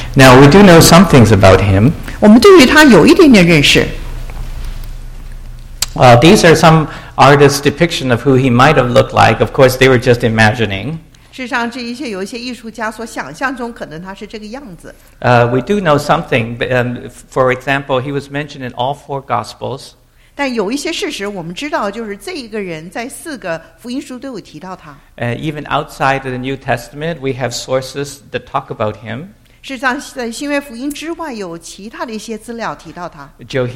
Now, we do know some things about him. 我们对于他有一点点认识。 These are some artists' depiction of who he might have looked like. Of course, they were just imagining. 事实上，这一切有一些艺术家所想象中，可能他是这个样子。 We do know something. For example, he was mentioned in all 4 Gospels. 但有一些事实我们知道，就是这一个人在4个福音书都有提到他。 Even outside of the New Testament, we have sources that talk about him. 事实上，在新约福音之外，有其他的一些资料提到他。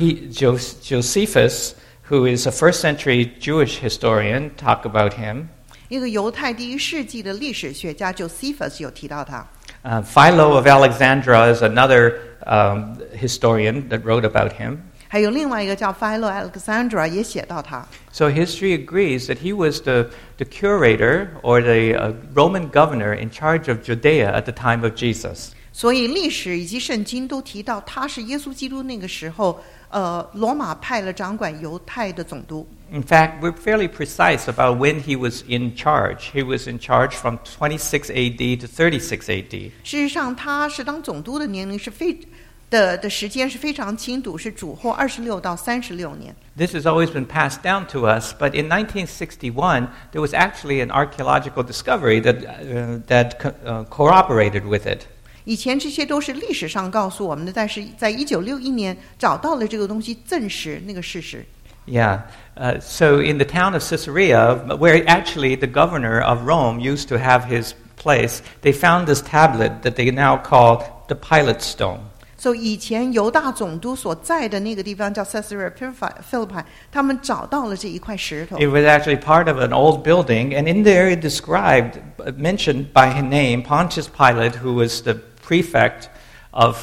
Josephus, who is a first-century Jewish historian, talk about him. 一个犹太第1世纪的历史学家 Josephus 有提到他。 Philo of Alexandria is another historian that wrote about him. 还有另外一个叫 Philo Alexandria 也写到他。 So history agrees that he was the curator or the Roman governor in charge of Judea at the time of Jesus. 所以历史以及圣经都提到他是耶稣基督那个时候，罗马派了掌管犹太的总督。 In fact, we're fairly precise about when he was in charge. He was in charge from 26 AD to 36 AD. 事实上，他是当总督的年龄是的时间是非常清楚，是主后26到36年。 This has always been passed down to us, but in 1961, there was actually an archaeological discovery that corroborated with it. 以前这些都是历史上告诉我们的，但是在1961年找到了这个东西，证实那个事实。 Yeah. So in the town of Caesarea, where actually the governor of Rome used to have his place, they found this tablet that they now call the Pilate Stone. 所以以前犹大总督所在的那个地方叫 Caesarea Philippi， 他们找到了这一块石头。 It was actually part of an old building, and in there it mentioned by name Pontius Pilate, who was the prefect of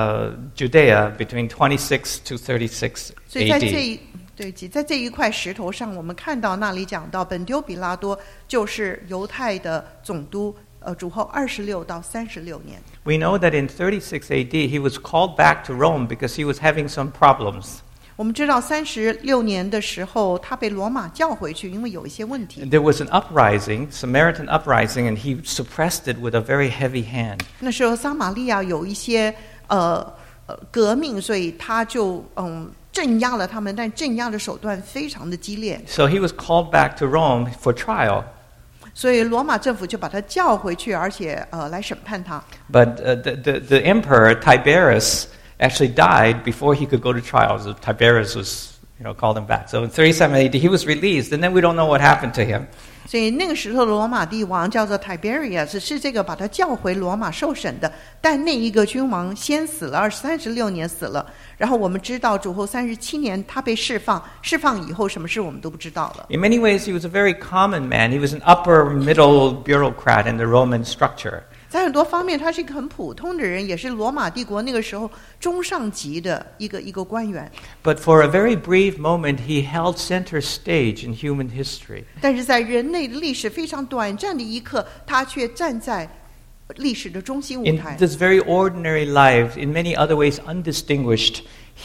Judea between 26 to 36 AD. 所以在这一块石头上，我们看到那里讲到本丢比拉多就是犹太的总督。主后26到36年。 We know that in 36 AD he was called back to Rome because he was having some problems. 我们知道36年的时候，他被罗马叫回去，因为有一些问题。 There was an uprising, Samaritan uprising, and he suppressed it with a very heavy hand. 那时候撒玛利亚有一些革命，所以他就镇压了他们，但镇压的手段非常的激烈。 So he was called back to Rome for trial. 所以罗马政府就把他叫回去，而且来审判他。 But the emperor Tiberius actually died before he could go to trial. So Tiberius was, called him back. So in 37 AD he was released, and then we don't know what happened to him. 所以那个时候的罗马帝王叫做 Tiberius， 是这个把他叫回罗马受审的。但那一个君王先死了，36年死了。然后我们知道主后37年他被释放，释放以后什么事我们都不知道了。 In many ways, he was a very common man. He was an upper middle bureaucrat in the Roman structure. 在很多方面，他是一个很普通的人，也是罗马帝国那个时候中上级的一个官员。 But for a very brief moment, he held center stage in human history. 但是在人类的历史非常短暂的一刻，他却站在历史的中心舞台。 In this very ordinary life, in many other ways undistinguished,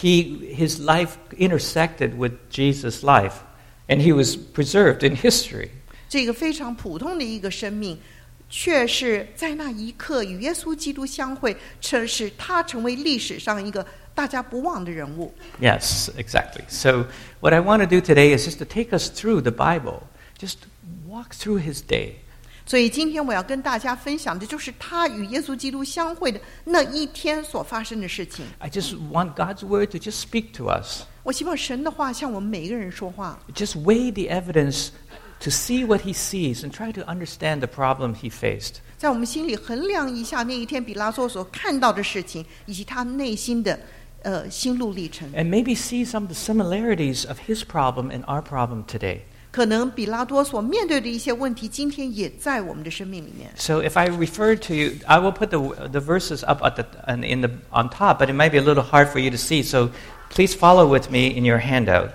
his life intersected with Jesus' life, and he was preserved in history. 这个非常普通的一个生命，却是在那一刻与耶稣基督相会，使他成为历史上一个大家不忘的人物。 Yes, exactly. So what I want to do today is just to take us through the Bible, just walk through his day. 所以今天我要跟大家分享的就是他与耶稣基督相会的那一天所发生的事情。 I just want God's word to just speak to us. 我希望神的话向我们每一个人说话。 Just weigh the evidence to see what he sees and try to understand the problem he faced. 在我们心里衡量一下那一天比拉多所看到的事情，以及他内心的心路历程。 And maybe see some of the similarities of his problem and our problem today. 可能比拉多所面对的一些问题，今天也在我们的生命里面。 So if I refer to you, I will put the verses up on top, but it might be a little hard for you to see. So please follow with me in your handout.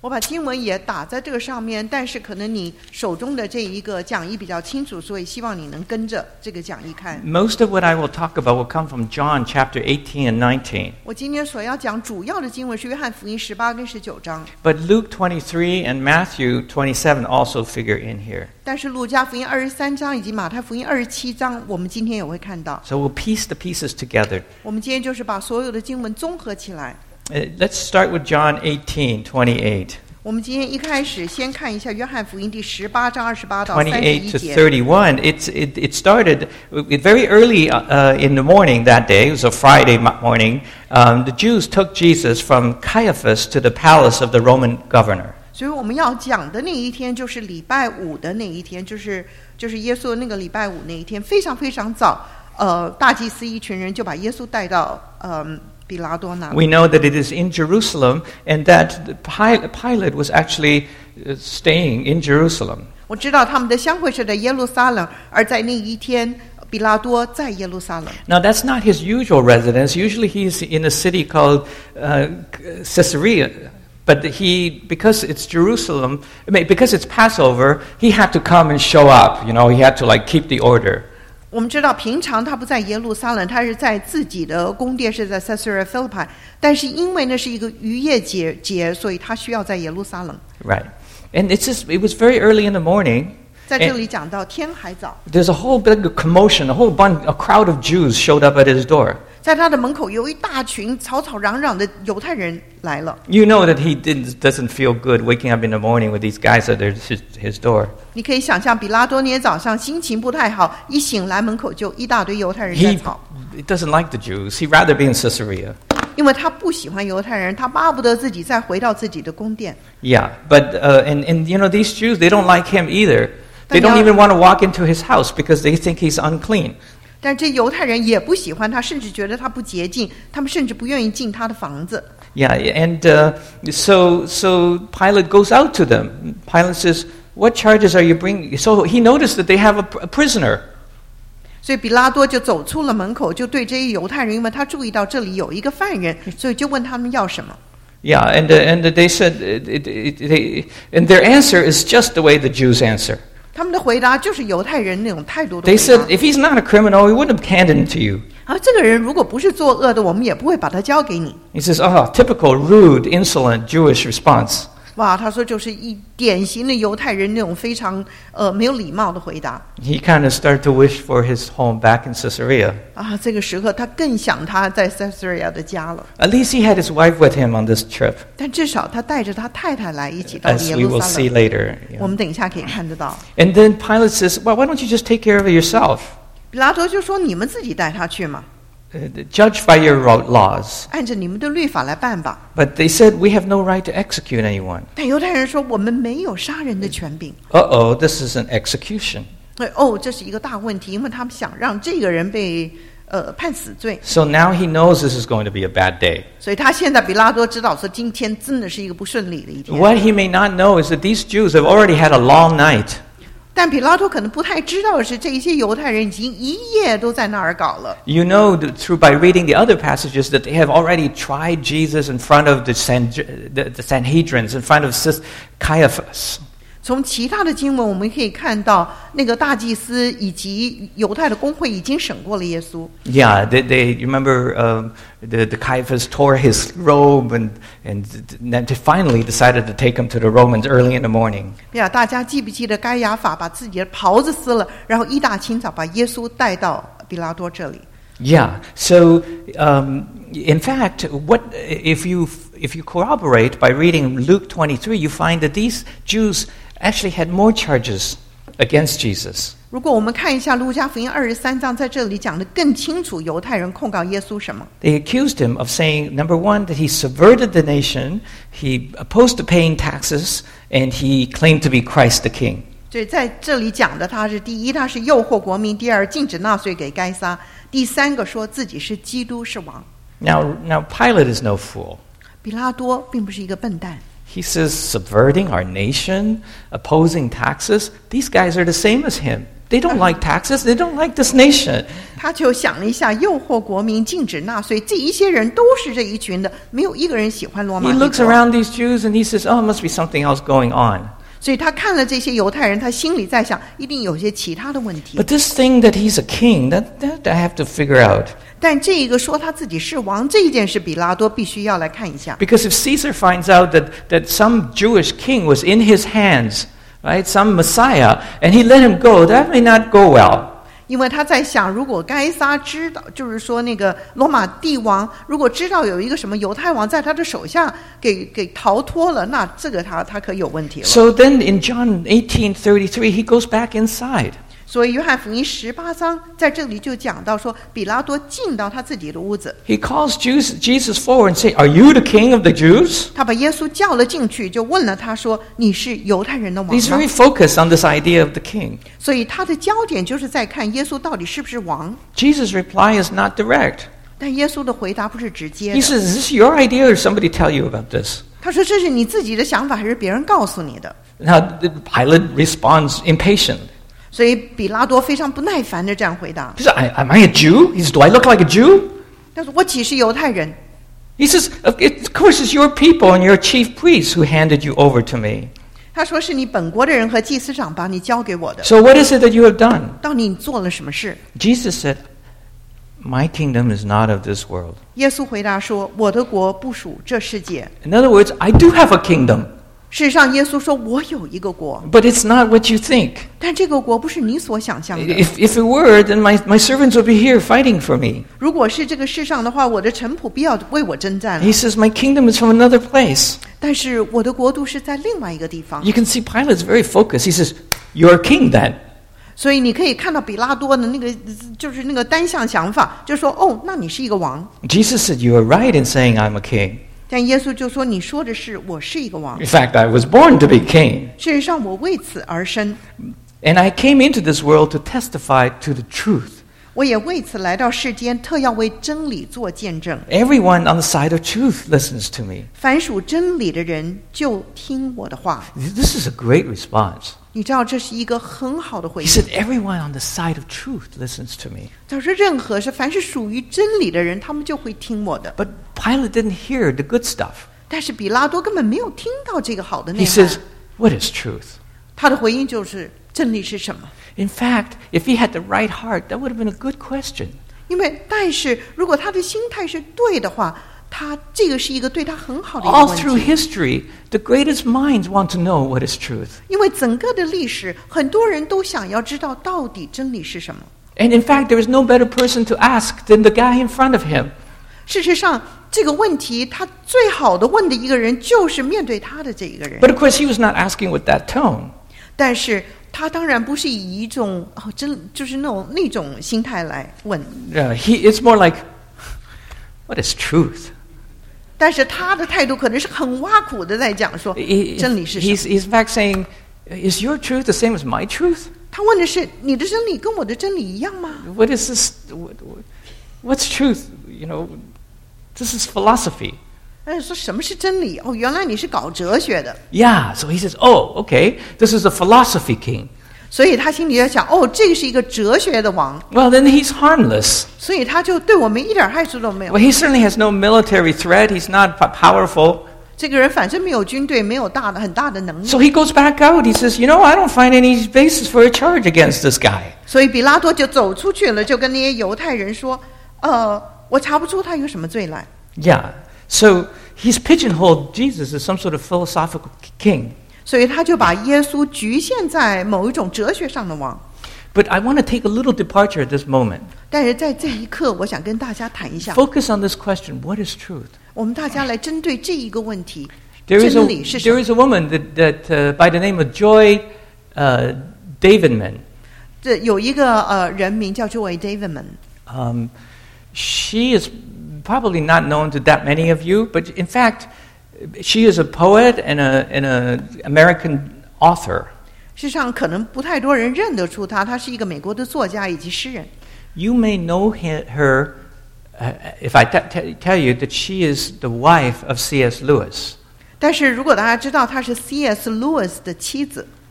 我把经文也打在这个上面，但是可能你手中的这一个讲义比较清楚，所以希望你能跟着这个讲义看。 Most of what I will talk about will come from John chapter 18 and 19. 我今天所要讲主要的经文是约翰福音18跟19章。 But Luke 23 and Matthew 27 also figure in here. 但是路加福音23章以及马太福音27章，我们今天也会看到。 So we'll piece the pieces together. 我们今天就是把所有的经文综合起来。 Let's start with John 18:28. 我们今天一开始先看一下约翰福音第18章28到 28 to 31节。 31. It started very early in the morning that day. It was a Friday morning. The Jews took Jesus from Caiaphas to the palace of the Roman governor. 所以我们要讲的那一天就是礼拜五的那一天，就是耶稣的那个礼拜五那一天，非常非常早。大祭司一群人就把耶稣带到比拉多那里。 We know that it is in Jerusalem, and that Pilate was actually staying in Jerusalem. 我知道他们的相会是在耶路撒冷，而在那一天，比拉多在耶路撒冷。 Now that's not his usual residence. Usually he's in a city called Caesarea. But because it's Jerusalem, because it's Passover, he had to come and show up. You know, he had to keep the order. 我们知道平常他不在耶路撒冷，他是在自己的宫殿，是在 Caesarea Philippi。但是因为那是一个逾越节，所以他需要在耶路撒冷。 Right. And it was very early in the morning. 在这里讲到天还早， There's a whole big commotion. A crowd of Jews showed up at his door. 在他的门口有一大群吵吵嚷嚷的犹太人来了。 You know that he doesn't feel good waking up in the morning with these guys at his door. 你可以想象，比拉多那天早上心情不太好，一醒来门口就一大堆犹太人在吵。 He doesn't like the Jews. He'd rather be in Caesarea. 因为他不喜欢犹太人，他巴不得自己再回到自己的宫殿。 Yeah, but and you know these Jews, they don't like him either. They don't even want to walk into his house because they think he's unclean. 但这犹太人也不喜欢他，甚至觉得他不洁净，他们甚至不愿意进他的房子。 Yeah, and so Pilate goes out to them. Pilate says, "What charges are you bringing?" So he noticed that they have a prisoner. 所以比拉多就走出了门口，就对这些犹太人，因为他注意到这里有一个犯人，所以就问他们要什么。 Yeah, and they said, and their answer is just the way the Jews answer. 他们的回答就是犹太人那种态度的 They 回 said, 答。 if he's not a criminal, we wouldn't have handed him to you. 而这个人如果不是作恶的，我们也不会把他交给你。 He says, typical rude, insolent Jewish response. 哇，他说就是一典型的犹太人那种非常没有礼貌的回答。 He kind of started to wish for his home back in Caesarea. 啊，这个时刻他更想他在 Caesarea 的家了。 At least he had his wife with him on this trip, 但至少他带着他太太来一起到 as 耶 we 路 will 撒 see 冷。 later. 我们等一下可以看得到。 And then Pilate says, well, why don't you just take care of it yourself? 比拉多就说：“你们自己带他去嘛， Judge by your laws. 按着你们的律法来办吧。 But they said, we have no right to execute anyone. ” 但犹太人说：“我们没有杀人的权柄。 This is an execution. ” 这是一个大问题，因为他们想让这个人被判死罪， So now he knows this is going to be a bad day. 所以他现在比拉多知道说今天真的是一个不顺利的一天。 What he may not know is that these Jews have already had a long night. 但比拉多可能不太知道的是，这一些犹太人已经一夜都在那儿搞了。 You know by reading the other passages that they have already tried Jesus in front of the Sanhedrins, in front of Caiaphas. 从其他的经文我们可以看到，那个大祭司以及犹太的公会已经审过了耶稣。 Yeah, they remember the Caiaphas tore his robe and then finally decided to take him to the Romans early in the morning. 大家记不记得该亚法把自己的袍子撕了，然后一大清早把耶稣带到比拉多这里？ Yeah. So, in fact, what if you corroborate by reading Luke 23, you find that these Jews actually had more charges against Jesus. 如果我们看一下路加福音23章，在这里讲得更清楚，犹太人控告耶稣什么？ They accused him of saying, number one, that he subverted the nation, he opposed to paying taxes, and he claimed to be Christ the King. 所以在这里讲的，他是第一，他是诱惑国民；第二，禁止纳税给该撒；第三个，说自己是基督，是王。 Now Pilate is no fool. 比拉多并不是一个笨蛋。 He says subverting our nation, opposing taxes. These guys are the same as him. They don't like taxes. They don't like this nation. 他就想了一下，诱惑国民禁止纳税，这一些人都是这一群的，没有一个人喜欢罗马 He 帝 looks 国。 around these Jews and he says, oh, it must be something else going on. 所以他看了这些犹太人，他心里在想，一定有些其他的问题。 But this thing that he's a king, that I have to figure out. 但这一个说他自己是王这一件事，比拉多必须要来看一下。 Because if Caesar finds out that some Jewish king was in his hands, right, some Messiah, and he let him go, that may not go well. 因为他在想，如果该撒知道，就是说那个罗马帝王，如果知道有一个什么犹太王在他的手下给逃脱了，那这个他可有问题了。 So then in John 18:33, he goes back inside. 所以约翰福音18章在这里就讲到说，比拉多进到他自己的屋子， He calls Jesus forward and say, "Are you the king of the Jews?" 他把耶稣叫了进去，就问了他说：“你是犹太人的王 He's 吗 very focused on this idea of the king.？” 所以他的焦点就是在看耶稣到底是不是王。 Jesus' reply is not direct. 但耶稣的回答不是直接 He 的， says, "Is this your idea or somebody tell you about this?" 他说：“这是你自己的想法，还是别人告诉你的 Now Pilate responds impatient.？” 所以比拉多非常不耐烦的这样回答 He says, "Am I a Jew?" He says, "Do I look like a Jew?" 他说：“我岂是犹太人？” He says, "Of course it's your people and your chief priests who handed you over to me. 他说：“是你本国的人和祭司长把你交给我的， So what is it that you have done?" 到底你做了什么事？” Jesus said, "My kingdom is not of this world." 耶稣回答说：“我的国不属这世界。 In other words, I do have a kingdom, ” 事实上，耶稣说：“我有一个国， but it's not what you think. 但这个国不是你所想象的。 If it were, then my servants would be here fighting for me." 如果是这个世上的话，我的臣仆必要为我征战了。 He says, "My kingdom is from another place." 但是我的国度是在另外一个地方。 You can see Pilate's very focused. He says, "You're a king then." 所以你可以看到比拉多的那个就是那个单向想法，就说：“哦，那你是一个王。 Jesus said, "You are right in saying I'm a king. ” 但耶稣就说：“你说的是，我是一个王。 In fact, I was born to be king. 事实上，我为此而生， And I came into this world to testify to the truth. 我也为此来到世间，特要为真理做见证。 Everyone on the side of truth listens to me." 凡属真理的人，就听我的话。 This is a great response. 你知道，这是一个很好的回 He 应。 said, "Everyone on the side of truth listens to me." 他说：“凡是属于真理的人，他们就会听我的。 But Pilate didn't hear the good stuff. ” 但是比拉多根本没有听到这个好的内 He 涵。 says, "What is truth?" 他的回应就是：真理是什么？ In fact, if he had the right heart, that would have been a good question. 但是如果他的心态是对的话，他这个是一个对他很好的一个 All 问 through 题。 history, the greatest minds want to know what is truth. 因为整个的历史，很多人都想要知道到底真理是什么。 And in fact, there is no better person to ask than the guy in front of him. 事实上，这个问题他最好的问的一个人，就是面对他的这一个人。 But of course, he was not asking with that tone. 但是他当然不是以一种就是那种心态来问， It's more like, what is truth? 但是他的态度可能是很挖苦的在讲说 真理是什么。 He's in fact saying, is your truth the same as my truth? 他问的是你的真理跟我的真理一样吗？ What is this? What's truth? You know, this is philosophy. 说什么是真理？哦，原来你是搞哲学的， Yeah, so he says, oh, okay, this is a philosophy king. 所以他心里在想，哦，这个是一个哲学的王， Well, then he's harmless. 所以他就对我们一点害处都没有 Well,。he certainly has no military threat. He's not powerful. 这个人反正没有军队，没有很大的能力， So he goes back out. He says, you know, I don't find any basis for a charge against this guy. 所以比拉多就走出去了，就跟那些犹太人说，我查不出他有什么罪来。 Yeah. So he's pigeonholed Jesus as some sort of philosophical king. 所以他就把耶稣局限在某一种哲学上的王。 But I want to take a little departure at this moment. 但是在这一刻，我想跟大家谈一下， Focus on this question, what is truth? 我们大家来针对这一个问题， There is 真理是什 there 么？ is a woman that by the name of Joy Davidman. 这有一个人名叫 Joy Davidman， She is probably not known to that many of you, but in fact, she is a poet and an American author. 事实上可能不太多人认得出他，他是一个美国的作家以及诗人。 You may know her if I tell you that she is the wife of C.S. Lewis. 但是如果大家知道他是 C.S. Lewis 的妻子，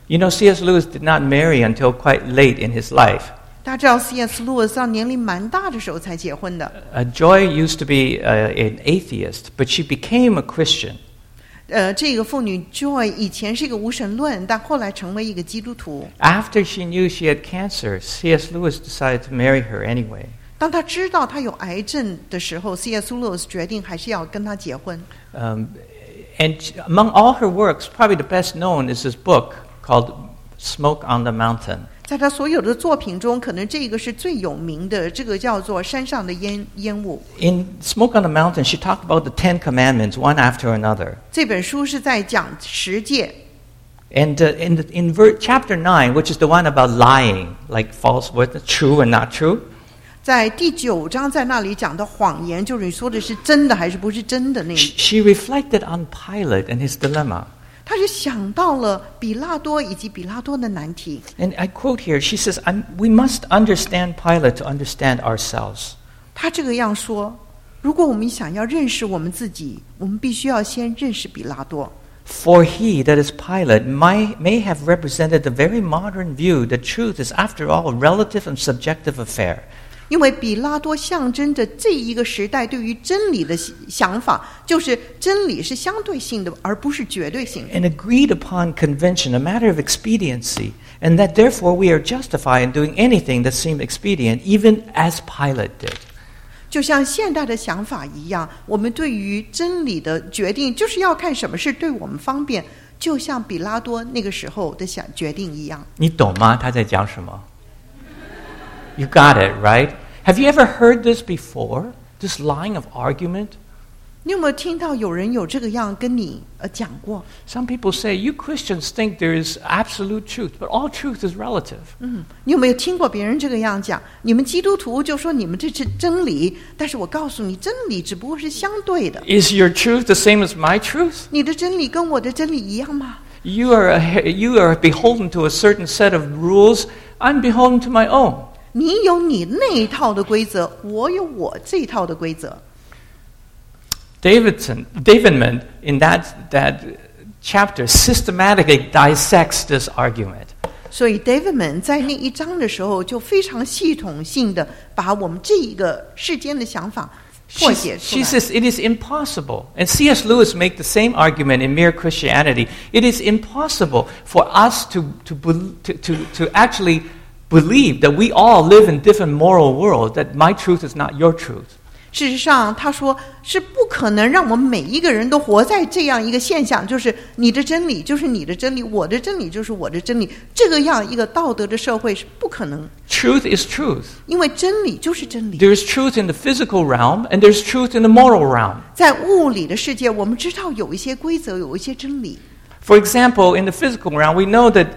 You know, C.S. Lewis did not marry until quite late in his life. 大家知道 C.S. 路易斯到年龄蛮大的时候才结婚的。 Joy used to be an atheist, but she became a Christian. 这个妇女 Joy 以前是一个无神论，但后来成为一个基督徒。 After she knew she had cancer, C.S. Lewis decided to marry her anyway. 当她知道她有癌症的时候 ，C.S. Lewis 决定还是要跟她结婚。 And among all her works, probably the best known is this book called Smoke on the Mountain. 在她所有的作品中，可能这个是最有名的，这个叫做《山上的烟雾》。 In Smoke on the Mountain, she talked about the 10 commandments, one after another. 这本书是在讲10诫。 And in chapter 9, which is the one about lying, like false witness, true and not true. 在第9章，在那里讲的谎言，就是你说的是真的还是不是真的那。 She reflected on Pilate and his dilemma. 他就想到了比拉多以及比拉多的难题。 And I quote here, she says, "We must understand Pilate to understand ourselves." 他这个样说：如果我们想要认识我们自己，我们必须要先认识比拉多。 For he, that is Pilate, may have represented the very modern view that truth is, after all, a relative and subjective affair. 因为比拉多象征着这一个时代对于真理的想法，就是真理是相对性的，而不是绝对性的。 An agreed upon convention, a matter of expediency, and that therefore we are justified in doing anything that seemed expedient, even as Pilate did. 就像现代的想法一样，我们对于真理的决定，就是要看什么事对我们方便，就像比拉多那个时候的决定一样。 你懂吗？他在讲什么？ You got it, right? Have you ever heard this before? This line of argument? 你有没有听到有人有这个样跟你讲过？ Some people say, you Christians think there is absolute truth, but all truth is relative. 你有没有听过别人这个样讲？你们基督徒就说你们这是真理，但是我告诉你，真理只不过是相对的。 Is your truth the same as my truth? 你的真理跟我的真理一样吗？ You are beholden to a certain set of rules. I'm beholden to my own. 你有你那一套的规则，我有我这一套的规则。 Davidman, in that chapter, systematically dissects this argument. 所以 Davidman 在那一章的时候，就非常系统性的把我们这一个世间的想法破解出来。 She says it is impossible, and C.S. Lewis make the same argument in Mere Christianity. It is impossible for us to actually believe that we all live in different moral worlds, that my truth is not your truth. 事实上，他说是不可能让我们每一个人都活在这样一个现象，就是你的真理就是你的真理，我的真理就是我的真理，这个样一个道德的社会是不可能。 Truth is truth. 因为真理就是真理。 There is truth in the physical realm, and there's truth in the moral realm. 在物理的世界，我们知道有一些规则，有一些真理。 For example, in the physical realm, we know that,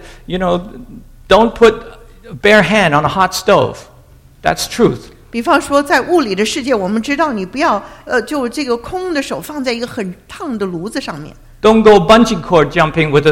don't put a bare hand on a hot stove. That's truth. 比方说，在物理的世界，我们知道你不要就这个空的手放在一个很烫的炉子上面。 Don't go bungee cord jumping with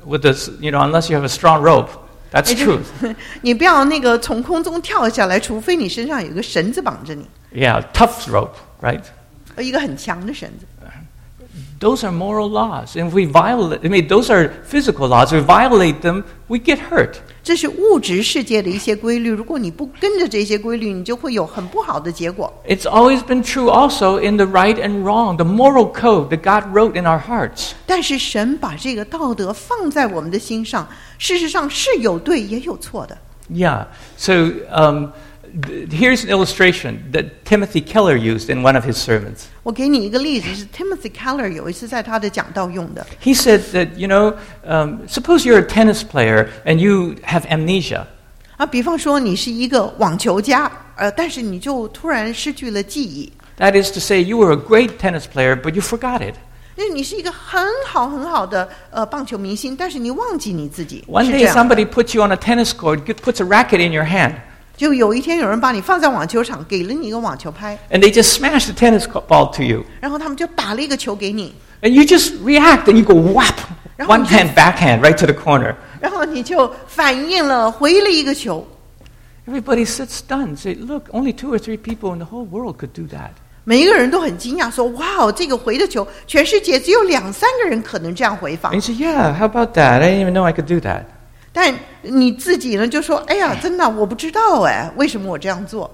unless you have a strong rope. That's truth. 你不要那个从空中跳下来，除非你身上有一个绳子绑着你。 Yeah, tough rope, right? 一个很强的绳子。 Those are moral laws, and if we those are physical laws. If we violate them, we get hurt. 这是物质世界的一些规律，如果你不跟着这些规律，你就会有很不好的结果。 It's always been true also in the right and wrong, the moral code that God wrote in our hearts. 但是神把这个道德放在我们的心上，事实上是有对也有错的。 Yeah. So here's an illustration that Timothy Keller used in one of his sermons. 我给你一个例子，是 Timothy Keller 有一次在他的讲道用的。 He said that, suppose you're a tennis player and you have amnesia. 比方说你是一个网球家，但是你就突然失去了记忆。 That is to say, you were a great tennis player, but you forgot it. 你是一个很好的棒球明星，但是你忘记你自己。 One day somebody puts you on a tennis court, puts a racket in your hand. 就有一天有人把你放在网球场，给了你一个网球拍 And they just smash the tennis ball to you. 然后他们就打了一个球给你 And you just react and you go whap, one hand, backhand, right to the corner. 然后你就反应了，回了一个球。 Everybody sits stunned, say, look, only 2 or 3 people in the whole world could do that. 每一个人都很惊讶，说：“哇，这个回的球，全世界只有2-3个人可能这样回防。” And you say, yeah, how about that? I didn't even know I could do that. 但你自己呢就说，哎呀，真的我不知道哎，为什么我这样做？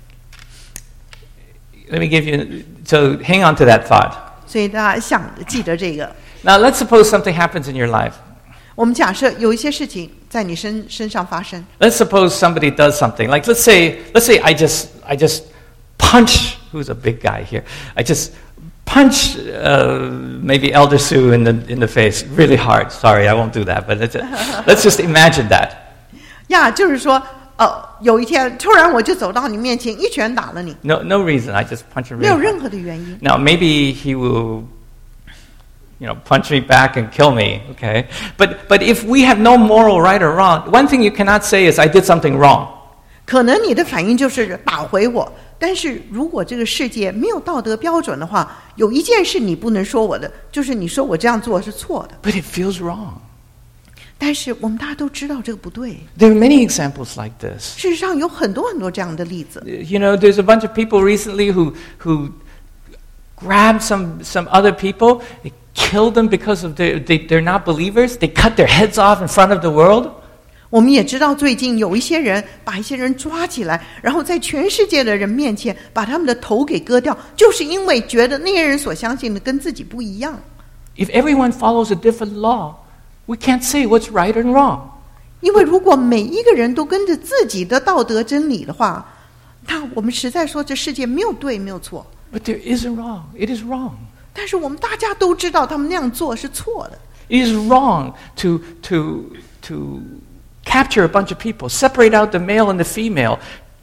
Let me give you, so hang on to that thought. 所以大家记得这个。 Now let's suppose something happens in your life. 我们假设有一些事情在你身上发生。 Let's suppose somebody does something. Like let's say I just punch, who's a big guy here? I just punch maybe Elder Sue in the face really hard. Sorry, I won't do that, but let's just imagine that. 呀，就是说，有一天突然我就走到你面前，一拳打了你。 No reason. I just punch him 没 really 有任 hard. 何的原因。 Now maybe he will, punch me back and kill me. Okay, but if we have no moral right or wrong, one thing you cannot say is I did something wrong. 可能你的反应就是打回我，但是如果这个世界没有道德标准的话，有一件事你不能说我的，就是你说我这样做是错的。 But it feels wrong. 但是我们大家都知道这个不对。 There are many examples like this. 事实上有很多很多这样的例子。 There's a bunch of people recently who grab some other people, they kill them because of they're not believers. They cut their heads off in front of the world. 我们也知道最近有一些人把一些人抓起来，然后在全世界的人面前把他们的头给割掉，就是因为觉得那些人所相信的跟自己不一样。 If everyone follows a different law, we can't say what's right and wrong. 因为如果每一个人都跟着自己的道德真理的话，那我们实在说这世界没有对没有错。 But there isn't wrong. It is wrong. 但是我们大家都知道他们那样做是错的。 It is wrong to capture a bunch of people, separate out the male and the female,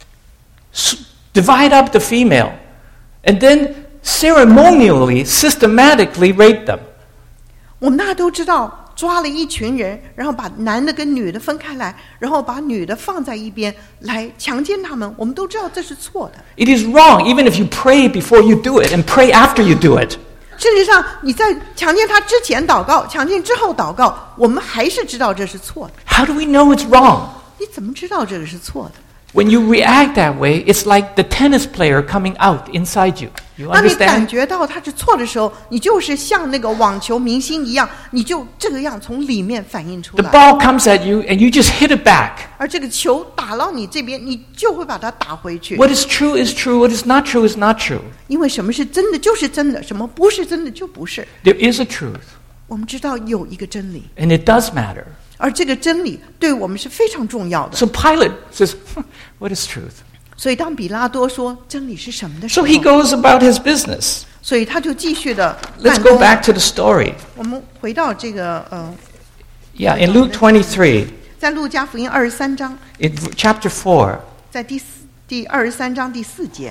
divide up the female, and then ceremonially, systematically rape them. 我们大家都知道，抓了一群人，然后把男的跟女的分开来，然后把女的放在一边来强奸他们。我们都知道这是错的。 It is wrong even if you pray before you do it and pray after you do it. 事实上，你在强奸他之前祷告，强奸之后祷告，我们还是知道这是错的。 How do we know it's wrong? 你怎么知道这个是错的？ When you react that way, it's like the tennis player coming out inside you. You 当你感 understand? 觉到他是错的时候，你就是像那个网球明星一样，你就这个样从里面反映出 The 来。 ball comes at you and you just hit it back. 而这个球打到你这边，你就会把它打回去。 What is true is true, what is not true is not true. 因为什么是真的就是真的，什么不是真的就不是。 There is a truth, 我们知道有一个真理， and it does matter. 而这个真理对我们是非常重要的。 So Pilate says, what is truth? 所以当比拉多说真理是什么的时 So 候， he goes about his business. 所以他就继续的 Let's 办 go 公。 back to the story. 我们回到这个 Yeah, in Luke 23, 在路加福音23章， in chapter 4, 在第23章第4节，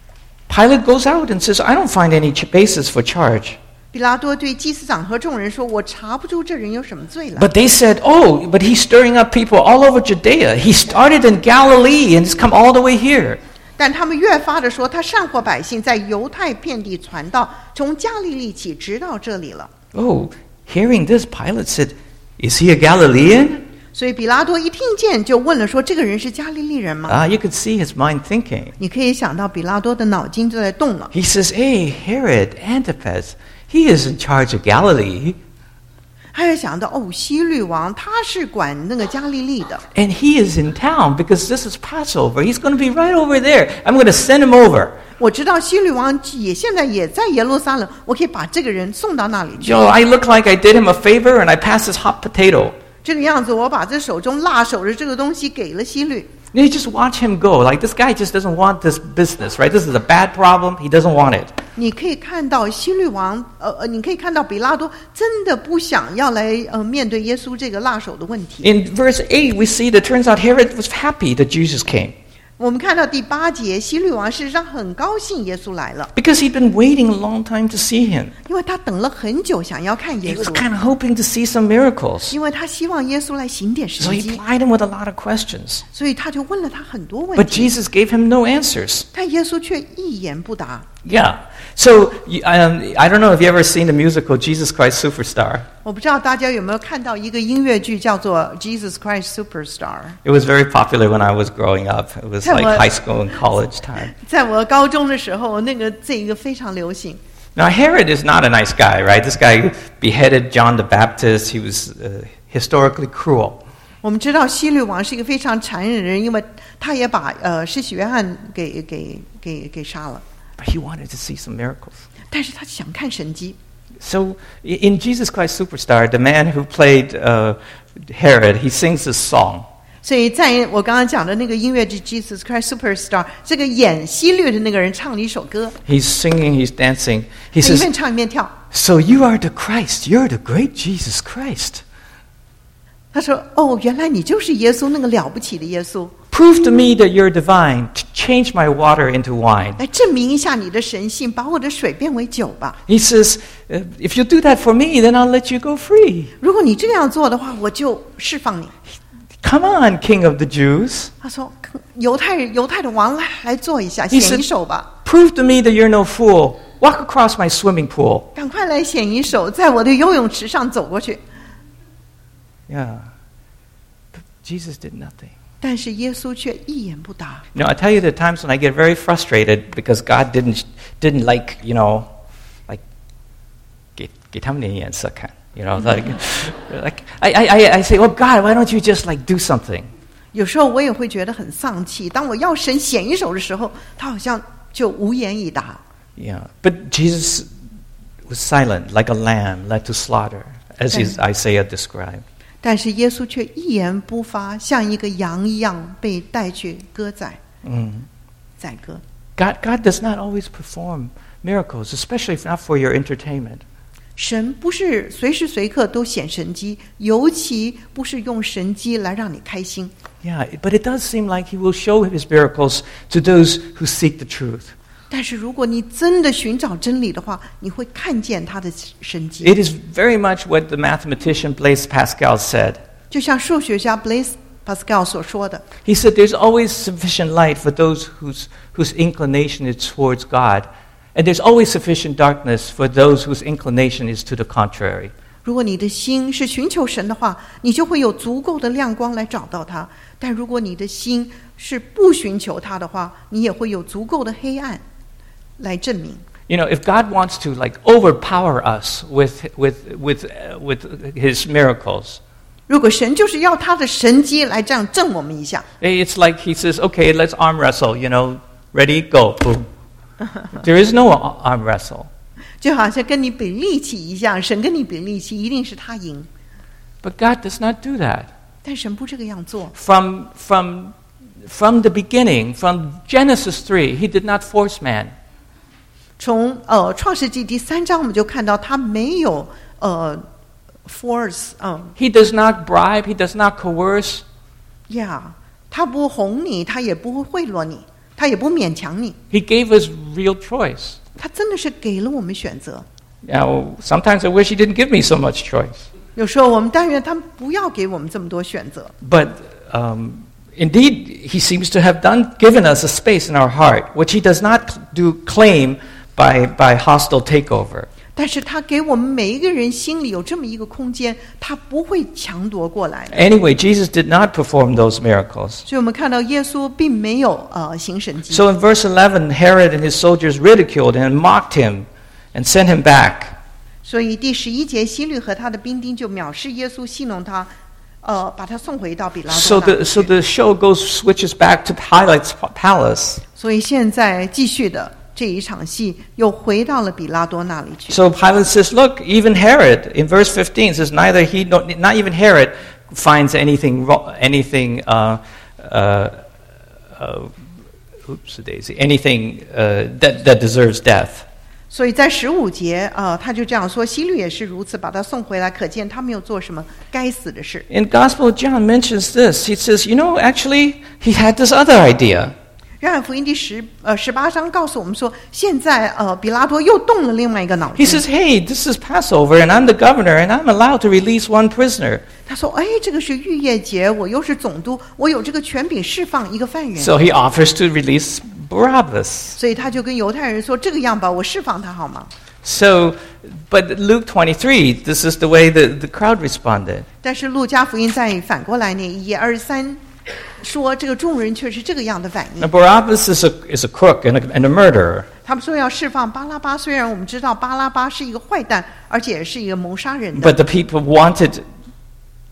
Pilate goes out and says, I don't find any basis for charge. 比拉多对祭司长和众人说：“我查不出这人有什么罪来。” But they said, oh, but he's stirring up people all over Judea. He started in Galilee and has come all the way here. 但他们越发的说，他煽惑百姓，在犹太遍地传道，从加利利起，直到这里了。 Oh, hearing this, Pilate said, is he a Galilean? 所以比拉多一听见就问了说：“这个人是加利利人吗？” You could see his mind thinking. 你可以想到比拉多的脑筋就在动了。 He says, hey, Herod Antipas, he is in charge of Galilee. 他又想到哦，希律王他是管那个加利利的， And he is in town because this is Passover. He's going to be right over there. I'm going to send him over. 我知道希律王现在也在耶路撒冷，我可以把这个人送到那里去。 I look like I did him a favor and I passed his hot potato. 这个样子，我把这手中辣手的这个东西给了希律。 You just watch him go. Like, this guy just doesn't want this business, right? This is a bad problem. He doesn't want it. 你可以看到希律王，你可以看到比拉多真的不想要来面对耶稣这个辣手的问题。 In verse 8, we see that it turns out Herod was happy that Jesus came 我们看到第8节，希律王事实上很高兴耶稣来了， because he'd been waiting a long time to see him. 因为他等了很久想要看 He 耶 was 稣， kind of hoping to see some miracles. 因为他希望耶稣来行点 So 神 he 迹， plied him with a lot of questions. 所以他就问了他很多问 But 题， Jesus gave him no answers. 但耶稣却一言不答。 Yeah. So I don't know if you ever seen the musical Jesus Christ Superstar. 我不知道大家有没有看到一个音乐剧叫做《Jesus Christ Superstar》。 It was very popular when I was growing up. It was like What? high school and college time. 在我高中的时候，这个非常流行。 Now Herod is not a nice guy, right? This guy beheaded John the Baptist. He was historically cruel. 我们知道希律王是一个非常残忍的人，因为他也把施洗约翰给杀了。 But he wanted to see some miracles. 但是他想看神迹。 So in Jesus Christ Superstar, the man who played Herod, he sings this song. 所以在我刚刚讲的那个音乐剧 Jesus Christ Superstar， 这个演希律的那个人唱了一首歌。 He's singing, he's dancing. He 他一 says, 边唱一边跳。 So you are the Christ. You're the great Jesus Christ. 他说：“哦，原来你就是耶稣，那个了不起的耶稣。 Prove to me that you're divine. Change my water into wine. 来证明一下你的神性，把我的水变为酒吧。 He says, if you do that for me, then I'll let you go free. 如果你这样做的话，我就释放你。” Come on, King of the Jews. 他说：“犹太的王来做一下， He 显 said, 一手吧， Prove to me that you're no fool. Walk across my swimming pool. 赶快来显一手，在我的游泳池上走过去。” Yeah. But Jesus did nothing. 但是耶稣却一言不答。 I tell you the times when I get very frustrated because God didn't like, like 给他们点颜色看. Like I say, oh God, why don't you just like do something? 有时候我也会觉得很丧气，当我要神显一手的时候，他好像就无言以答。 Yeah, but Jesus was silent, like a lamb led to slaughter, as Isaiah described. 但是耶稣却一言不发，像一个羊一样被带去割宰。宰割。 God does not always perform miracles, especially not for your entertainment. 神不是随时随刻都显神迹，尤其不是用神迹来让你开心。 Yeah, but it does seem like he will show his miracles to those who seek the truth. 但是如果你真的寻找真理的话，你会看见他的神迹。 It is very much what the mathematician Blaise Pascal said. 就像数学家 Blaise Pascal 所说的， He said there's always sufficient light for those whose inclination is towards God, and there's always sufficient darkness for those whose inclination is to the contrary. 如果你的心是寻求神的话，你就会有足够的亮光来找到他；但如果你的心是不寻求他的话，你也会有足够的黑暗来证明。 If God wants to like overpower us with his miracles, 如果神就是要他的神迹来这样震我们一下， it's like he says, okay, let's arm wrestle, ready, go, boom. There is no arm wrestle. 就好像跟你比力气一样，神跟你比力气，一定是他赢。 But God does not do that. 但神不这个样做。 From the beginning, from Genesis 3, he did not force man. 从创世纪第3章我们就看到他没有force He does not bribe, he does not coerce. 他不哄你，他也不会贿赂你，他也不勉强你。 He gave us real choice. 他真的是给了我们选择。 Now, sometimes I wish he didn't give me so much choice. 有时候我们但愿他不要给我们这么多选择。 But indeed, he seems to have given us a space in our heart, which he does not claim by hostile takeover. 但是他给我们每一个人心里有这么一个空间，他不会强夺过来。 Anyway, Jesus did not perform those miracles. 所以我们看到耶稣并没有行神迹。 So in verse 11, Herod and his soldiers ridiculed and mocked him and sent him back. 所以第11节，希律和他的兵丁就藐视耶稣，戏弄他，把他送回到比拉多那里去。 So the show switches back to Pilate's palace. 所以现在继续的这一场戏又回到了比拉多那里去。 So Pilate says, look, even Herod, in verse 15, says, not even Herod finds anything that deserves death. 所以在15节他就这样说，希律也是如此，把他送回来，可见他没有做什么该死的事。 And Gospel of John mentions this. He says, actually, he had this other idea. 约翰福音第18章告诉我们说，现在比拉多又动了另外一个脑 He 筋。 says, hey, this is Passover, and I'm the governor, and I'm allowed to release one prisoner. 他说：“哎，这个是逾越节，我又是总督，我有这个权柄释放一个犯人。” So he offers to release Barabbas. 所以他就跟犹太人说：“这个样吧，我释放他好吗？” So, but Luke 23, this is the way the crowd responded. 但是路加福音再反过来那1页23说，这个众人却是这个样的反 Now, 应。 Barabbas is a crook and a murderer. 他们说要释放巴拉巴，虽然我们知道巴拉巴是一个坏蛋，而且是一个谋杀人的， But the people wanted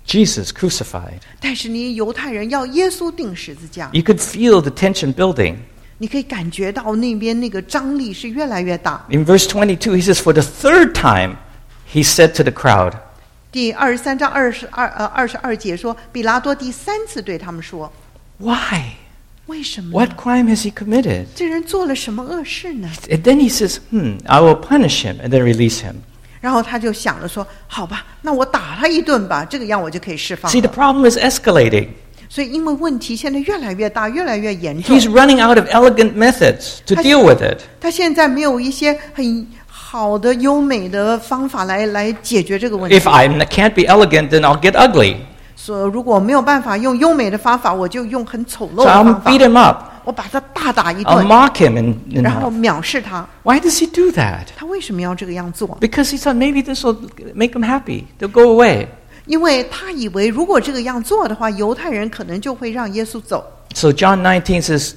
Jesus crucified. 但是你犹太人要耶稣钉十字架， You could feel the tension building. 你可以感觉到那边那个张力是越来越大。 In verse 22, he says, for the third time, he said to the crowd, 第23章22节说，比拉多第3次对他们说 why? 为什么 What crime has he committed? 这人做了什么恶事呢？ And then he says, I will punish him and then release him. 然后他就想了说，好吧，那我打他一顿吧，这个样我就可以释放 See, the 了。 problem is escalating. 所以因为问题现在越来越大，越来越严重， He's running out of elegant methods to deal with it. 他现在没有一些很好的优美的方法来解决这个问题。 If I can't be elegant, then I'll get ugly. 所以如果没有办法用优美的方法，我就用很丑陋 So 的 I'll 方法 beat，him up. 我把他大打一 I'll 顿， mock him and 然后藐视他。 why does he do that? 他为什么要这个样做？ Because he thought maybe this will make him happy. They'll go away. 因为他以为如果这个样做的话，犹太人可能就会让耶稣走。 So John 19 says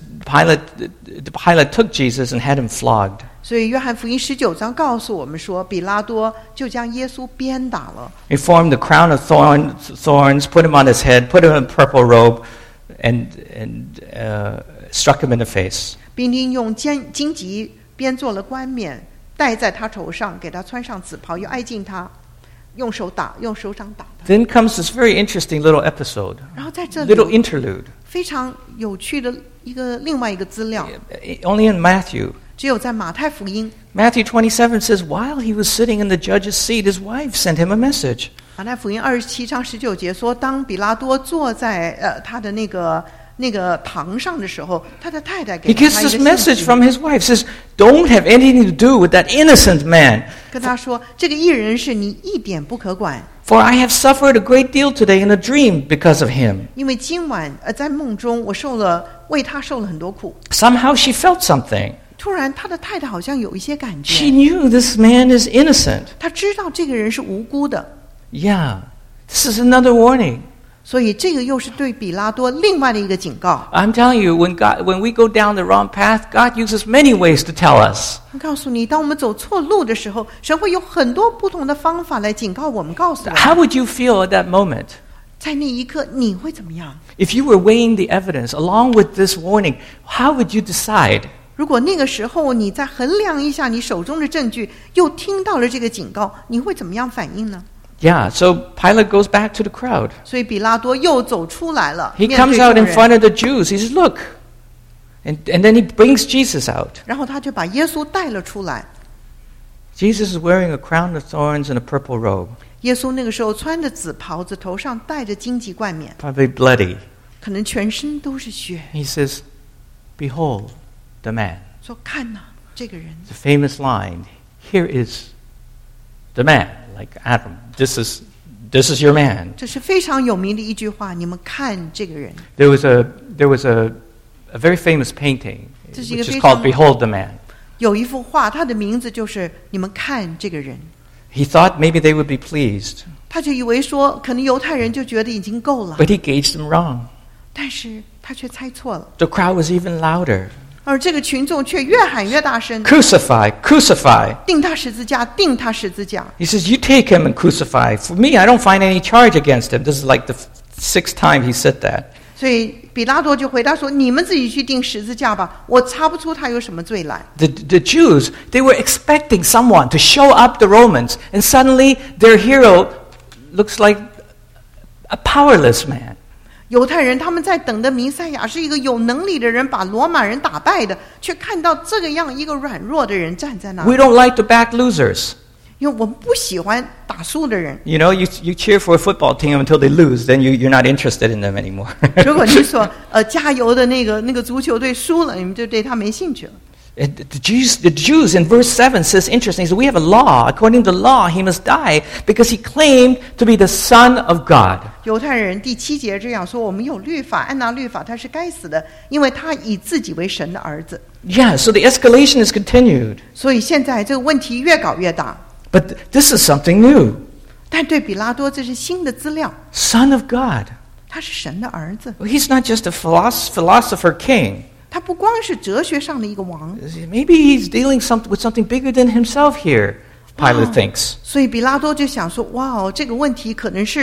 Pilate took Jesus and had him flogged. 所以约翰福音19章告诉我们说，比拉多就将耶稣鞭打了， He formed the crown of thorns, put him on his head, put him in a purple robe, and struck him in the face. 并用荆棘编做了冠冕，戴在他头上，给他穿上紫袍，又挨近他，用手掌打他。 Then comes this very interesting little episode, 然后在这里 little interlude. 非常有趣的另外一个资料， Only in Matthew. 只有在马太福音。 Matthew 27 says, while he was sitting in the judge's seat, his wife sent him a message. 马太福音27章19节说，当比拉多坐在他的那个堂上的时候，他的太太 He 给 gets 他 this 一个信 message 息， from his wife, says, don't have anything to do with that innocent man, 跟他说，这个义人是你一点不可管， for I have suffered a great deal today in a dream because of him. 因为今晚在梦中我为他受了很多苦。 Somehow she felt something. 突然他的太太好像有一些感 She 觉， knew this man is innocent. 他知道这个人是无辜的， Yeah, this is another warning. 所以这个又是对比拉多另外的一个警告。 I'm telling you, when we go down the wrong path, God uses many ways to tell us. 我告诉你，当我们走错路的时候，神会有很多不同的方法来警告我们，告诉我们。 How would you feel at that moment? 在那一刻你会怎么样？ If you were weighing the evidence along with this warning, how would you decide? 如果那个时候你再衡量一下你手中的证据，又听到了这个警告，你会怎么样反应呢？ Yeah, so Pilate goes back to the crowd. 所以比拉多又走出来了， He 面 comes 对 out 众 in 人， front of the Jews. He says, look. And then he brings Jesus out. 然后他就把耶稣带了出来。 Jesus is wearing a crown of thorns and a purple robe, 耶稣那个时候穿着紫袍子，头上戴着荆棘冠冕， probably bloody. 可能全身都是血。 He says, behold the man. 说看呐，这个人， The famous line, here is the man, like Adam. This is your man. 这是非常有名的一句话。你们看这个人， There was a very famous painting, This is which is a called very- Behold the Man. 有一幅画，它的名字就是你们看这个人。 He thought maybe they would be pleased, 他就以为说，可能犹太人就觉得已经够了， but he gauged them wrong. 但是他却猜错了， The crowd was even louder. 而这个群众却越喊越大声， Crucify, crucify. 钉他十字架，钉他十字架。 He says, you take him and crucify. For me, I don't find any charge against him. This is like the 6th time he said that. 所以比拉多就回答说：“你们自己去钉十字架吧，我查不出他有什么罪来。” The Jews, they were expecting someone to show up the Romans, and suddenly their hero looks like a powerless man. 犹太人他们在等的弥赛亚是一个有能力的人，把罗马人打败的，却看到这个样一个软弱的人站在那 We 里。 don't like to back losers. 因为我们不喜欢打输的人。 You know, you cheer for a football team until they lose, then you're not interested in them anymore. 如果你所加油的那个足球队输了，你们就对他没兴趣了。 And the Jews in verse 7 says, interesting, so we have a law. According to the law, he must die because he claimed to be the Son of God. 犹太人第7节这样说：我们有律法，按那律法他是该死的，因为他以自己为神的儿子。 Yeah, so the escalation is continued. 所以现在这个问题越搞越大。 But this is something new. 但对比拉多这是新的资料， Son of God. 他是神的儿子， Well, he's not just a philosopher king. 他不光是哲学上的一个王。 Maybe he's dealing with something bigger than himself here, Pilate thinks. 所以比拉多就想说：哇哦，这个问题可能是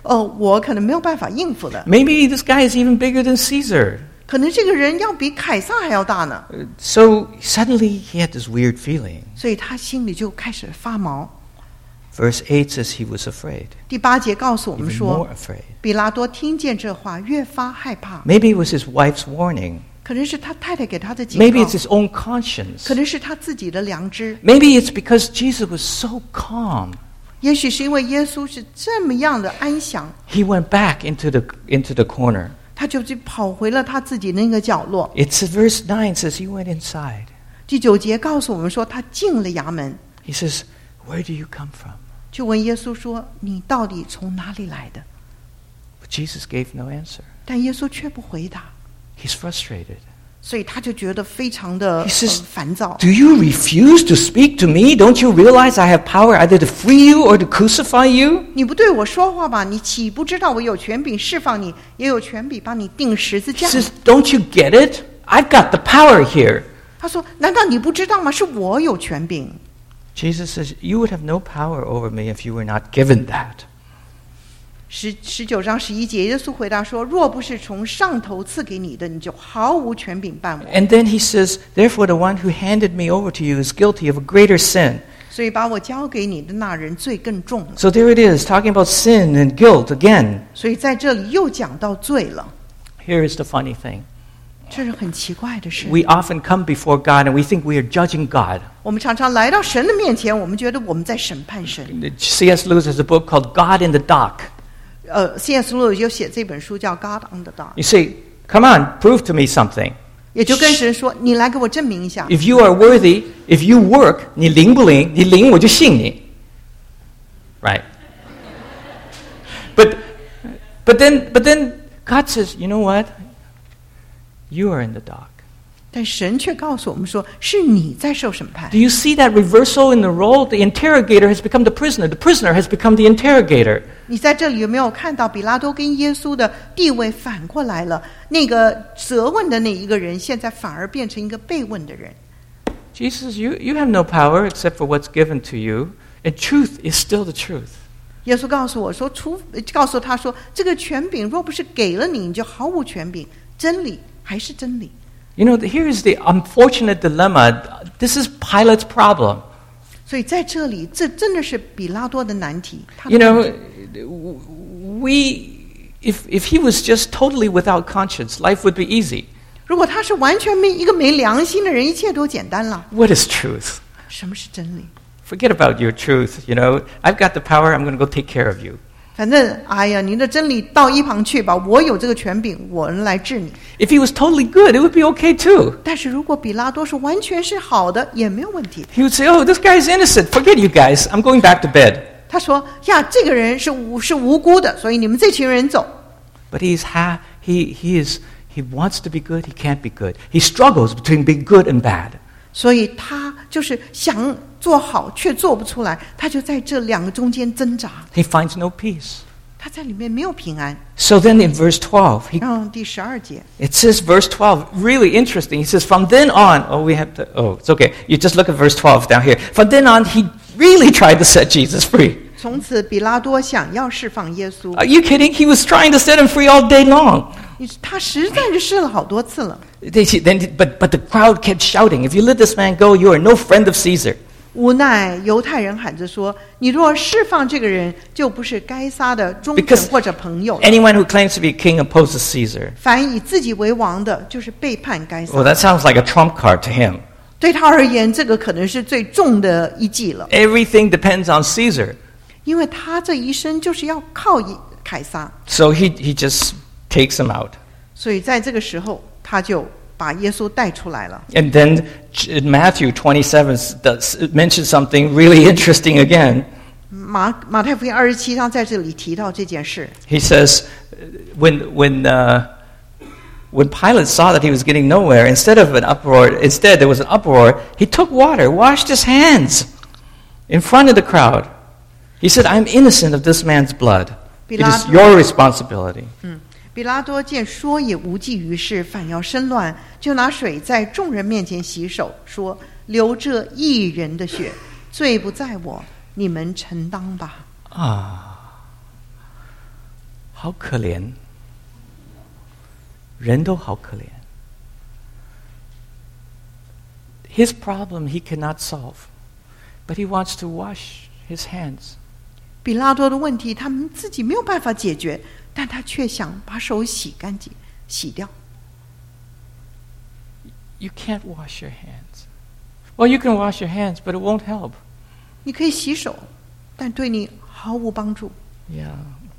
我可能没有办法应付的。 Maybe this guy is even bigger than Caesar. 可能这个人要比凯撒还要大呢。 So suddenly he had this weird feeling. 所以他心里就开始发毛。 Verse 8 says he was afraid. 第8节告诉我们 Even 说 more，afraid. 比拉多听见这话，越发害怕。 Maybe it was his wife's warning. 可能是他太太给他的警 Maybe 告 it's，his own conscience. 可能是他自己的良知， Maybe it's because Jesus was so calm. 也许是因为耶稣是这么样的安详， He went back into the corner. 他就跑回了他自己那个角落。 It's verse 9 says he went inside. 第9节告诉我们说，他进了衙门， He says, "Where do you come from?" 就问耶稣说：“你到底从哪里来的 But Jesus gave no answer.？” 但耶稣却不回答， He's frustrated. 所以他就觉得非常的 He says, 烦躁。 "Do you refuse to speak to me? Don't you realize I have power either to free you or to crucify you?" 你不对我说话吧？你岂不知道我有权柄释放你，也有权柄帮你钉十字 He 架？ says, "Don't you get it? I've got the power here." 他说：“难道你不知道吗？是我有权柄。” Jesus says, "You would have no power over me if you were not given that." 19章11节，耶稣回答说：“若不是从上头赐给你的，你就毫无权柄办我。” And then he says, "Therefore the one who handed me over to you is guilty of a greater sin." 所以把我交给你的那人罪更重了。 So there it is, talking about sin and guilt again. 所以在这里又讲到罪了， Here is the funny thing. 这是很奇怪的事。 We often come before God and we think we are judging God. 我们常常来到神的面前，我们觉得我们在审判神。 C.S. Lewis has a book called God in the Dock. C.S. Lewis 就写这本书叫《God on the Dock》， You say, "Come on, prove to me something." 也就跟神说：“你来给我证明一下， If you are worthy, if you work, 你灵不灵？你灵我就信你。Right? But then God says, "You know what? You are in the dock." 但神却告诉我们说，是你在受审判 Do。you see that reversal in the role? The interrogator has become the prisoner. The prisoner has become the interrogator. 你在这里有没有看到比拉多跟耶稣的地位反过来了？那个责问的那一个人，现在反而变成一个被问的人。 Jesus, you have no power except for what's given to you, and truth is still the truth. 耶稣告诉我说，告诉他说，这个权柄若不是给了你，你就毫无权柄。真理还是真理。 You know, here is the unfortunate dilemma. This is Pilate's problem. 所以在这里，这真的是比拉多的难题。他的 You 问 know, 题 if he was just totally without conscience, life would be easy. 如果他是完全没良心的人，一切都简单了。 What is truth? 什么是真理？ Forget about your truth. You know, I've got the power. I'm going to go take care of you. 反正，哎呀，您的真理到一旁去吧，我有这个权柄，我能来治你。 If he was totally good, it would be okay too. 但是如果比拉多是完全是好的，也没有问题。 He would say, "Oh, this guy's innocent. Forget you guys. I'm going back to bed." 他说：“呀，这个人是无辜的，所以你们这群人走。” But he wants to be good. He can't be good. He struggles between being good and bad. 所以他就是想做好，却做不出来，他就在这两个中间挣扎， He finds no peace. 他在里面没有平安。 So then in verse 12, 然后第12节， it says, verse 12, really interesting. He says, from then on, it's okay. You just look at verse 12 down here. From then on, he really tried to set Jesus free. 从此比拉多想要释放耶稣， Are you kidding? He was trying to set him free all day long. 他实在是试了好多次了。 But the crowd kept shouting, "If you let this man go, you are no friend of Caesar." 无奈犹太人喊着说：“你若释放这个人，就不是该撒的忠臣 Because 或者朋友了。 Anyone who claims to be king opposes Caesar. 凡以自己为王的，就是背叛该撒。 Well, that sounds like a trump card to him. 对他而言，这个可能是最重的一计了， Everything depends on Caesar. 因为他这一生就是要靠凯撒。 So he just takes him out. 所以在这个时候，他就把耶稣带出来了。 And then Matthew 27 mentions something really interesting again. 马太福音27章在这里提到这件事。 He says, when Pilate saw that he was getting nowhere, instead there was an uproar. He took water, washed his hands in front of the crowd. He said, "I'm innocent of this man's blood. It is your responsibility." 比拉多见说也无济于事，反要生乱，就拿水在众人面前洗手，说：“流这义人的血，罪不在我，你们承当吧。” 好可怜，人都好可怜。His problem he cannot solve, but he wants to wash his hands. 比拉多的问题他们自己没有办法解决，但他却想把手洗干净，洗掉。 You can't wash your hands. Well, you can wash your hands, but it won't help. 你可以洗手，但对你毫无帮助。 Yeah.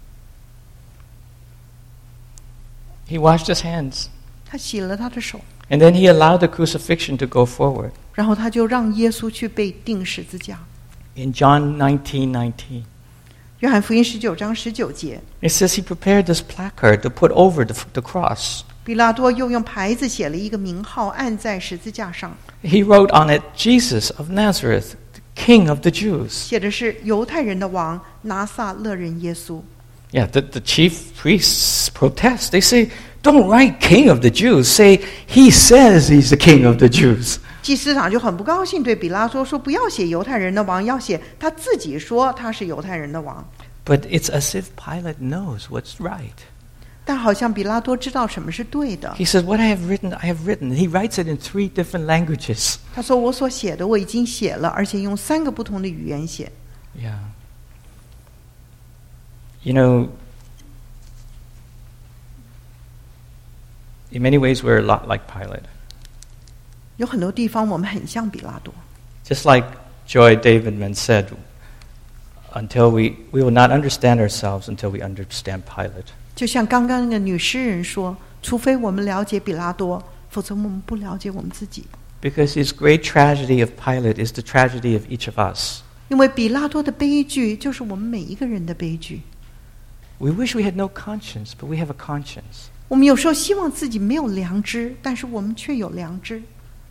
He washed his hands. 他洗了他的手， And then he allowed the crucifixion to go forward. 然后他就让耶稣去被钉十字架。 In John 19:19, 约翰福音19章19节， it says he prepared this placard to put over the cross. 比拉多又用牌子写了一个名号，按在十字架上， He wrote on it, Jesus of Nazareth, the King of the Jews. 写的是犹太人的王，拿撒勒人耶稣。 Yeah, the chief priests protest. They say, don't write King of the Jews. Say, he says he's the King of the Jews. 祭司长就很不高兴，对比拉多说：“不要写犹太人的王，要写他自己说他是犹太人的王。” But it's as if Pilate knows what's right. 但好像比拉多知道什么是对的。 He says, what I have written. He writes it in 3 different languages. 他说：“我所写的我已经写了，而且用3个不同的语言写。” Yeah. You know, in many ways we're a lot like Pilate. 有很多地方我们很像比拉多， Just like Joy Davidman said, until we will not understand ourselves until we understand Pilate. 就像刚刚那个女诗人说：“除非我们了解比拉多，否则我们不了解我们自己。” Because his great tragedy of Pilate is the tragedy of each of us. 因为比拉多的悲剧就是我们每一个人的悲剧。 We wish we had no conscience, but we have a conscience. 我们有时候希望自己没有良知，但是我们却有良知。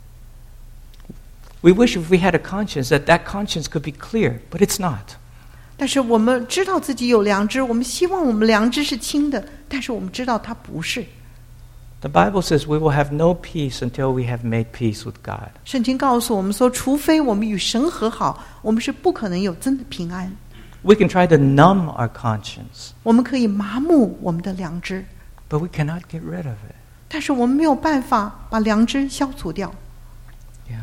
We wish if we had a conscience that conscience could be clear, but it's not. 但是我们知道自己有良知，我们希望我们良知是清的，但是我们知道它不是。 The Bible says we will have no peace until we have made peace with God. 圣经告诉我们说，除非我们与神和好，我们是不可能有真的平安。 We can try to numb our conscience, 我们可以麻木我们的良知， but we cannot get rid of it. 但是我们没有办法把良知消除掉。 Yeah.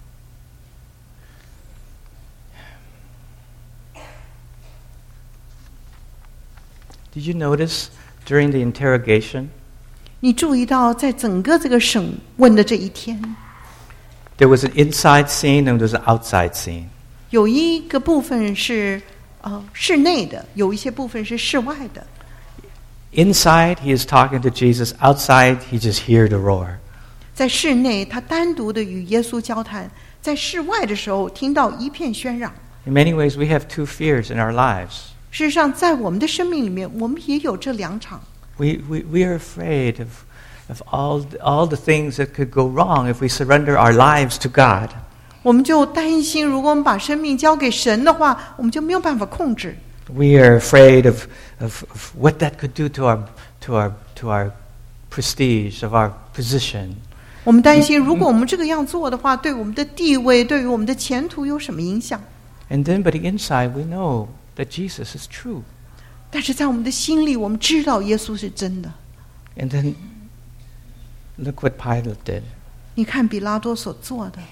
Did you notice during the interrogation, 你注意到，在整个这个审问的这一天， there was an inside scene and there was an outside scene. 有一个部分是室内的，有一些部分是室外的。 Inside, he is talking to Jesus. Outside, he just hears the roar. 在室内，他单独的与耶稣交谈；在室外的时候，听到一片喧嚷。 In many ways, we have 2 fears in our lives. 事实上，在我们的生命里面，我们也有这2场。 We are afraid of all the things that could go wrong if we surrender our lives to God. 我们就担心，如果我们把生命交给神的话，我们就没有办法控制。 We are afraid of what that could do to our prestige, of our position. 我们担心，如果我们这个样做的话，对我们的地位，对于我们的前途有什么影响？ And then, but inside, we know that Jesus is true. 但是在我们的心里，我们知道耶稣是真的。 And then, look what Pilate did. 你看比拉多所做的，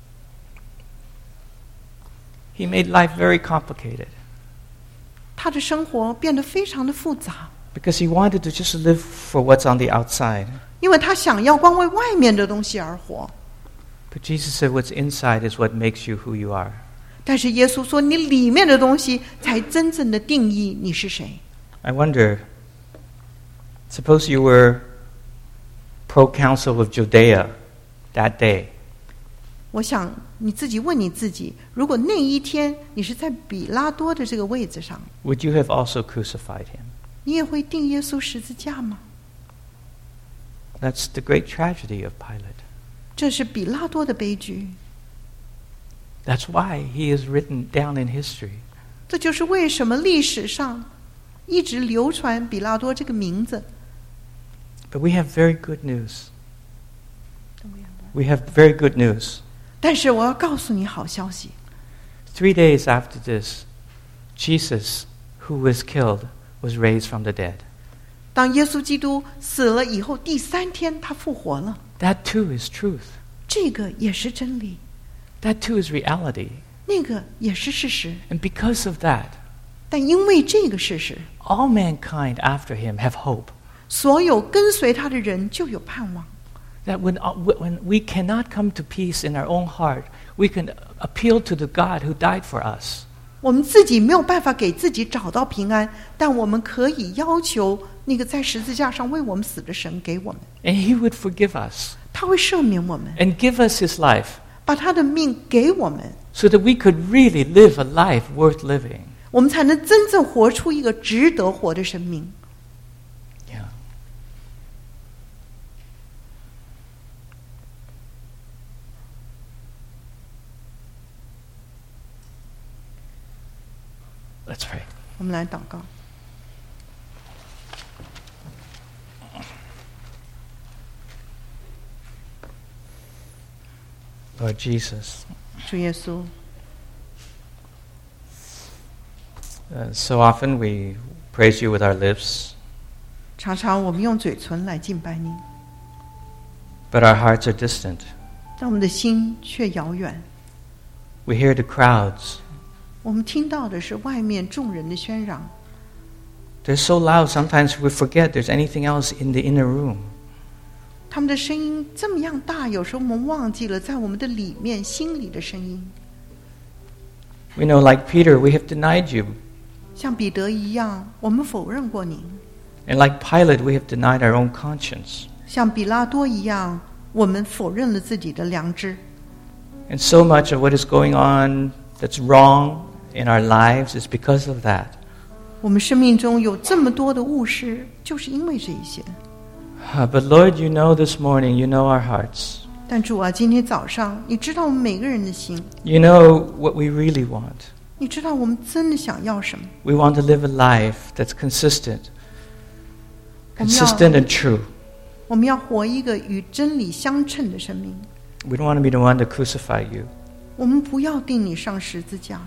He made life very complicated 他的生活变得非常的复杂， because he wanted to just live for what's on the outside. 因为他想要光为外面的东西而活。 But Jesus said, what's inside is what makes you who you are. 但是耶稣说，你里面的东西才真正的定义你是谁。 I wonder, suppose you were proconsul of Judea that day. 我想你自己问你自己，如果那一天你是在比拉多的这个位置上， Would you have also crucified him? 你也会钉耶稣十字架吗？ That's the great tragedy of Pilate. 这是比拉多的悲剧。 That's why he is written down in history. 这就是为什么历史上一直流传比拉多这个名字。 But we have very good news. We have very good news. 但是我要告诉你好消息， 3 days after this, Jesus, who was killed, was raised from the dead. 当耶稣基督死了以后，第3天他复活了， That too is truth. 这个也是真理， That too is reality. 那个也是事实。 And because of that, 但因为这个事实， all mankind after him have hope. 所有跟随他的人就有盼望。 That when we cannot come to peace in our own heart, we can appeal to the God who died for us. 我们自己没有办法给自己找到平安，但我们可以要求那个在十字架上为我们死的神给我们， And he would forgive us 他会赦免我们， and give us his life 把他的命给我们， so that we could really live a life worth living. 我们才能真正活出一个值得活的生命。 Yeah. Let's pray. 我们来祷告。 Lord Jesus, 主耶稣， so often we praise you with our lips, 常常我们用嘴唇来敬拜你， but our hearts are distant. 但我们的心却遥远。 We hear the crowds. 我们听到的是外面众人的喧嚷， They're so loud, sometimes we forget there's anything else in the inner room. 他们的声音这么样大，有时候我们忘记了在我们的里面心里的声音。 We know, like Peter, we have denied you. 像彼得一样，我们否认过你； And like Pilate, we have denied our own conscience. 像比拉多一样，我们否认了自己的良知。 And so much of what is going on that's wrong in our lives is because of that. 我们生命中有这么多的误事，就是因为这一些。 But Lord, you know this morning, you know our hearts. 但主啊，今天早上，你知道我们每个人的心， You know what we really want. 你知道我们真的想要什么。 We want to live a life that's consistent 我们 and 要 true. 我们要活一个与真理相称的生命。 We don't want to be the one to crucify you. 我们不要定你上十字架。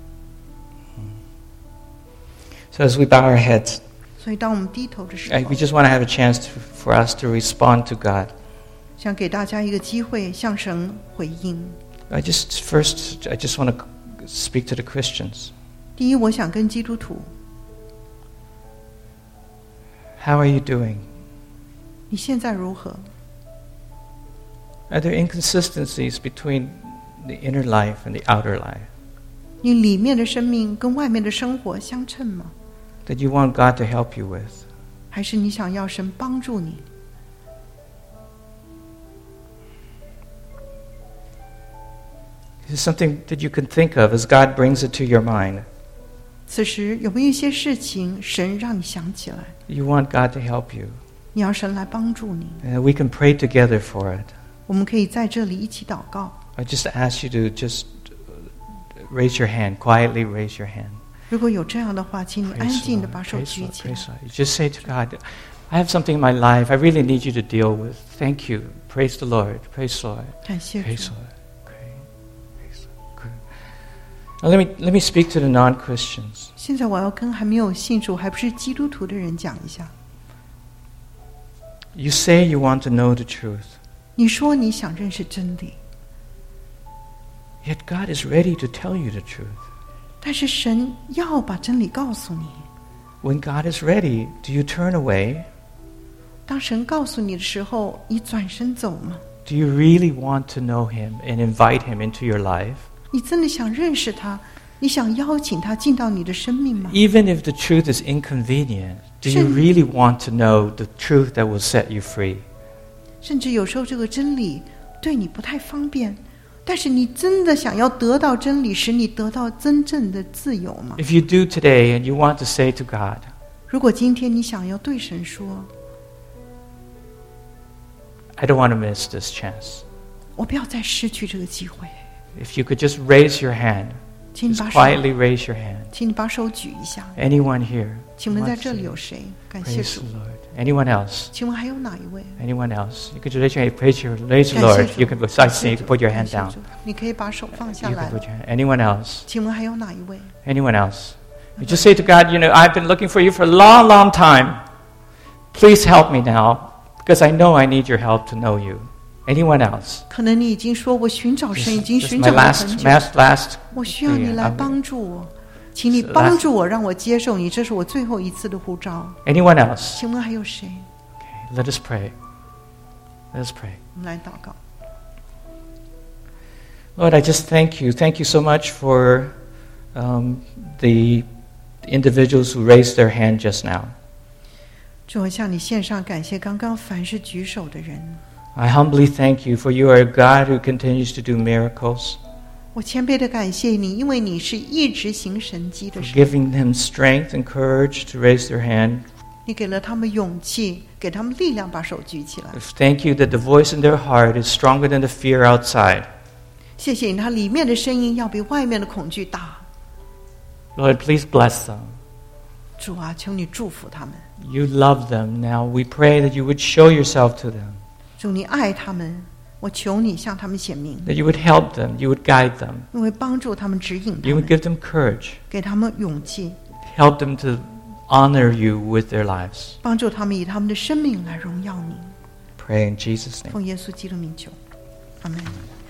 So as we bow our heads, 所以，当我们低头的时 we 候， just want to have a chance for us to respond to God. 想给大家一个机会向神回应。 I just want to speak to the Christians. 第一，我想跟基督徒， How are you doing? 你现在如何？ Are there inconsistencies between the inner life and the outer life 你里面的生命跟外面的生活相称吗？ that you want God to help you with? 还是你想要神帮助你？ Is it something that you can think of as God brings it to your mind? 此时有没有一些事情，神让你想起来， You want God to help you. 你要神来帮助你？ And we can pray together for it. 我们可以在这里一起祷告。 I just ask you to just raise your hand, quietly raise your hand. 如果有这样的话，请你安 Praise 静 the 的把 Lord, 手 praise 举 the Lord, 起来 praise。the Lord. You just say to God, I have something in my life I really need you to deal with. Thank you. Praise the Lord. Praise the Lord. 感谢 Praise 主 the。Lord. Great. Praise the Lord. Good. Now let me speak to the non-Christians. 现在我要跟还没有信主、还不是基督徒的人讲一下。 You say you want to know the truth, 你说你想认识真理， yet God is ready to tell you the truth. 但是神要把真理告诉你。 When God is ready, do you turn away? 当神告诉你的时候，你转身走吗？ Do you really want to know Him and invite Him into your life? 你真的想认识他？你想邀请他进到你的生命吗？ Even if the truth is inconvenient, do you 是。 really want to know the truth that will set you free? 甚至有时候这个真理对你不太方便，但是你真的想要得到真理，使你得到真正的自由吗？ If you do today and you want to say to God, 如果今天你想要对神说， I don't want to miss this chance. 我不要再失去这个机会， If you could just raise your hand, 请你 just 把手， quietly raise your hand. 请你把手举一下。 Anyone here? 请问 who 在 wants 这 to 里 say? 有谁？感谢 Praise 主。 the Lord. Anyone else? 请问还有哪一位？ Anyone else? You could raise your hand. Raise the 感 Lord. 谢主 You can besides saying, you can put your 感 hand 谢 down. 主你可以把手放下 You 来 can。put your hand. Anyone else? 请问还有哪一位？ Anyone else? You just say to God, I've been looking for you for a long, long time. Please help me now, because I know I need your help to know you. Anyone else? 可能你已经说我寻找神已经 This is 寻 my 找了很久， last 我需要你来帮助我，请你帮助我，让我接受你，这是我最后一次的呼召。 Anyone else? 请问还有谁？ Okay, let us pray. Let us pray. 我们来祷告。 Lord, I just thank you. Thank you so much for the individuals who raised their hand just now. 主，我向你献上感谢，刚刚凡是举手的人， I humbly thank you, for you are a God who continues to do miracles, 我谦卑的感谢你，因为你是一直行神迹的 for 神， giving them strength and courage to raise their hand. 你给了他们勇气，给他们力量，把手举起来。 Thank you that the voice in their heart is stronger than the fear outside. 谢谢你，他里面的声音要比外面的恐惧大。 Lord, please bless them. 主啊，求你祝福他们。 You love them. Now we pray that you would show yourself to them, 主，你爱他们，我求你向他们显明， that you would help them, you would guide them, 因为帮助他们，指引他 you would 们， give them courage, 给他们勇气， help them to honor you with their lives. 帮助他们以他们的生命来荣耀你。 Pray in Jesus' name. 奉耶稣基督名求，阿门。